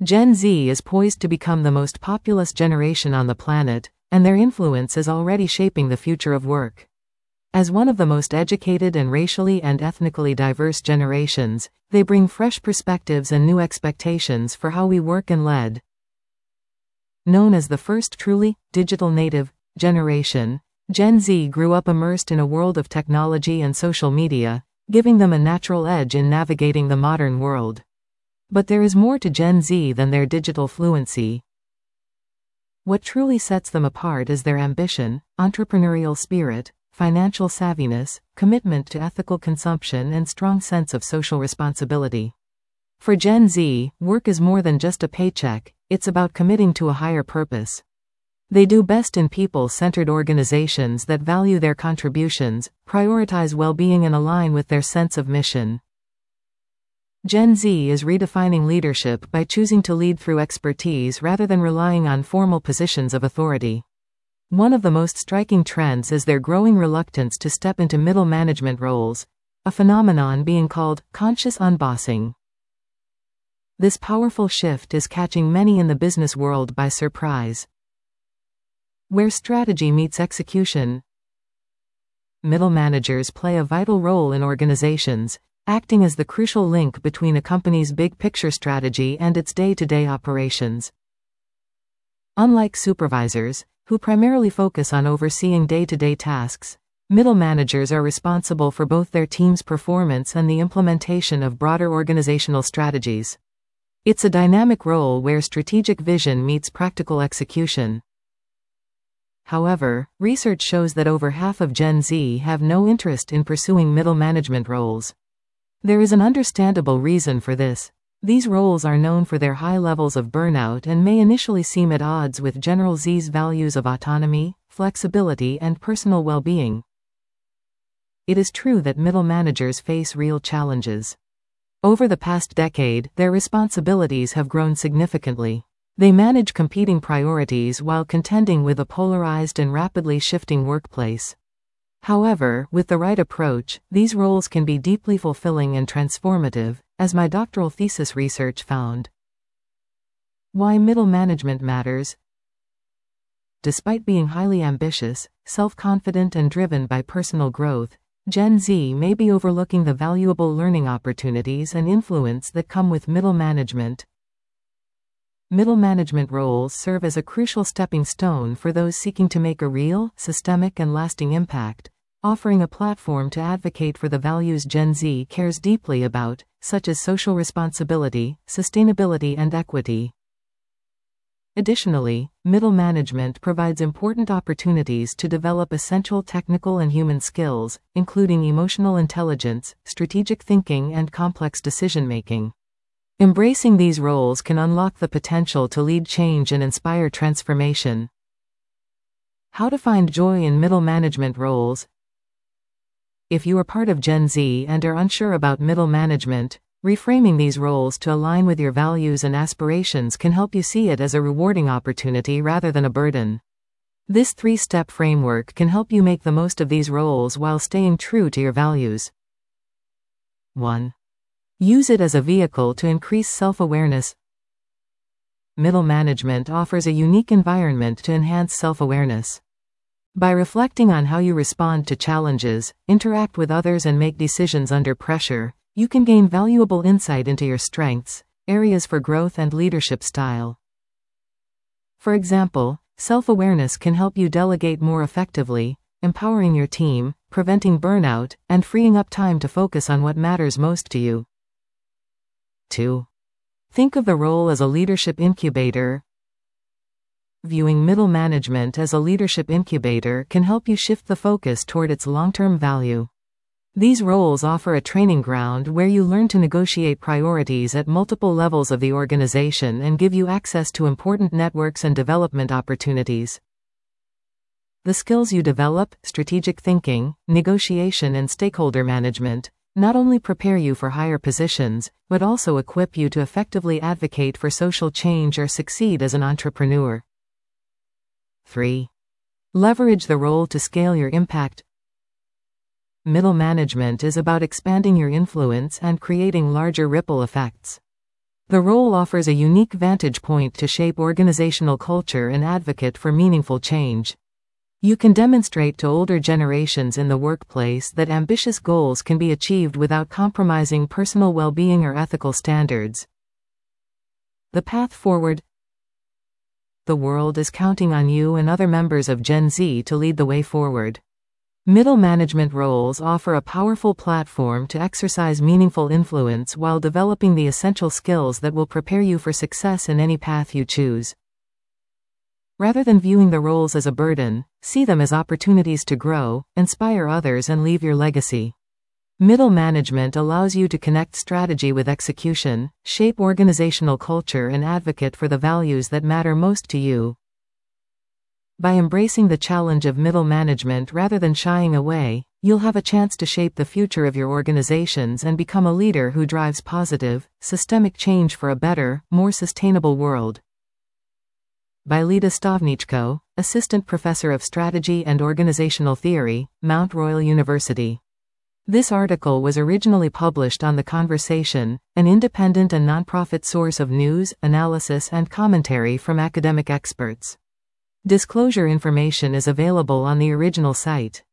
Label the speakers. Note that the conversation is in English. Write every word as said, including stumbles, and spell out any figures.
Speaker 1: Gen Z is poised to become the most populous generation on the planet, and their influence is already shaping the future of work. As one of the most educated and racially and ethnically diverse generations, they bring fresh perspectives and new expectations for how we work and lead. Known as the first truly digital native generation, Gen Z grew up immersed in a world of technology and social media, giving them a natural edge in navigating the modern world. But there is more to Gen Z than their digital fluency. What truly sets them apart is their ambition, entrepreneurial spirit, financial savviness, commitment to ethical consumption, and strong sense of social responsibility. For Gen Z, work is more than just a paycheck, it's about committing to a higher purpose. They do best in people-centered organizations that value their contributions, prioritize well-being, and align with their sense of mission. Gen Z is redefining leadership by choosing to lead through expertise rather than relying on formal positions of authority. One of the most striking trends is their growing reluctance to step into middle management roles, a phenomenon being called conscious unbossing. This powerful shift is catching many in the business world by surprise. Where strategy meets execution, middle managers play a vital role in organizations, acting as the crucial link between a company's big-picture strategy and its day-to-day operations. Unlike supervisors, who primarily focus on overseeing day-to-day tasks, middle managers are responsible for both their team's performance and the implementation of broader organizational strategies. It's a dynamic role where strategic vision meets practical execution. However, research shows that over half of Gen Z have no interest in pursuing middle management roles. There is an understandable reason for this. These roles are known for their high levels of burnout and may initially seem at odds with Gen Z's values of autonomy, flexibility, and personal well-being. It is true that middle managers face real challenges. Over the past decade, their responsibilities have grown significantly. They manage competing priorities while contending with a polarized and rapidly shifting workplace. However, with the right approach, these roles can be deeply fulfilling and transformative, as my doctoral thesis research found. Why middle management matters. Despite being highly ambitious, self-confident, and driven by personal growth, Gen Z may be overlooking the valuable learning opportunities and influence that come with middle management. Middle management roles serve as a crucial stepping stone for those seeking to make a real, systemic, and lasting impact, offering a platform to advocate for the values Gen Z cares deeply about, such as social responsibility, sustainability, and equity. Additionally, middle management provides important opportunities to develop essential technical and human skills, including emotional intelligence, strategic thinking, and complex decision-making. Embracing these roles can unlock the potential to lead change and inspire transformation. How to find joy in middle management roles. If you are part of Gen Z and are unsure about middle management, reframing these roles to align with your values and aspirations can help you see it as a rewarding opportunity rather than a burden. This three-step framework can help you make the most of these roles while staying true to your values. one. Use it as a vehicle to increase self-awareness. Middle management offers a unique environment to enhance self-awareness. By reflecting on how you respond to challenges, interact with others, and make decisions under pressure, you can gain valuable insight into your strengths, areas for growth, and leadership style. For example, self-awareness can help you delegate more effectively, empowering your team, preventing burnout, and freeing up time to focus on what matters most to you. two. Think of the role as a leadership incubator. Viewing middle management as a leadership incubator can help you shift the focus toward its long-term value. These roles offer a training ground where you learn to negotiate priorities at multiple levels of the organization and give you access to important networks and development opportunities. The skills you develop, strategic thinking, negotiation, and stakeholder management, not only prepare you for higher positions, but also equip you to effectively advocate for social change or succeed as an entrepreneur. three. Leverage the role to scale your impact. Middle management is about expanding your influence and creating larger ripple effects. The role offers a unique vantage point to shape organizational culture and advocate for meaningful change. You can demonstrate to older generations in the workplace that ambitious goals can be achieved without compromising personal well-being or ethical standards. The path forward. The world is counting on you and other members of Gen Z to lead the way forward. Middle management roles offer a powerful platform to exercise meaningful influence while developing the essential skills that will prepare you for success in any path you choose. Rather than viewing the roles as a burden, see them as opportunities to grow, inspire others, and leave your legacy. Middle management allows you to connect strategy with execution, shape organizational culture, and advocate for the values that matter most to you. By embracing the challenge of middle management rather than shying away, you'll have a chance to shape the future of your organizations and become a leader who drives positive, systemic change for a better, more sustainable world. By Lida Stavnichko, Assistant Professor of Strategy and Organizational Theory, Mount Royal University. This article was originally published on The Conversation, an independent and nonprofit source of news, analysis, and commentary from academic experts. Disclosure information is available on the original site.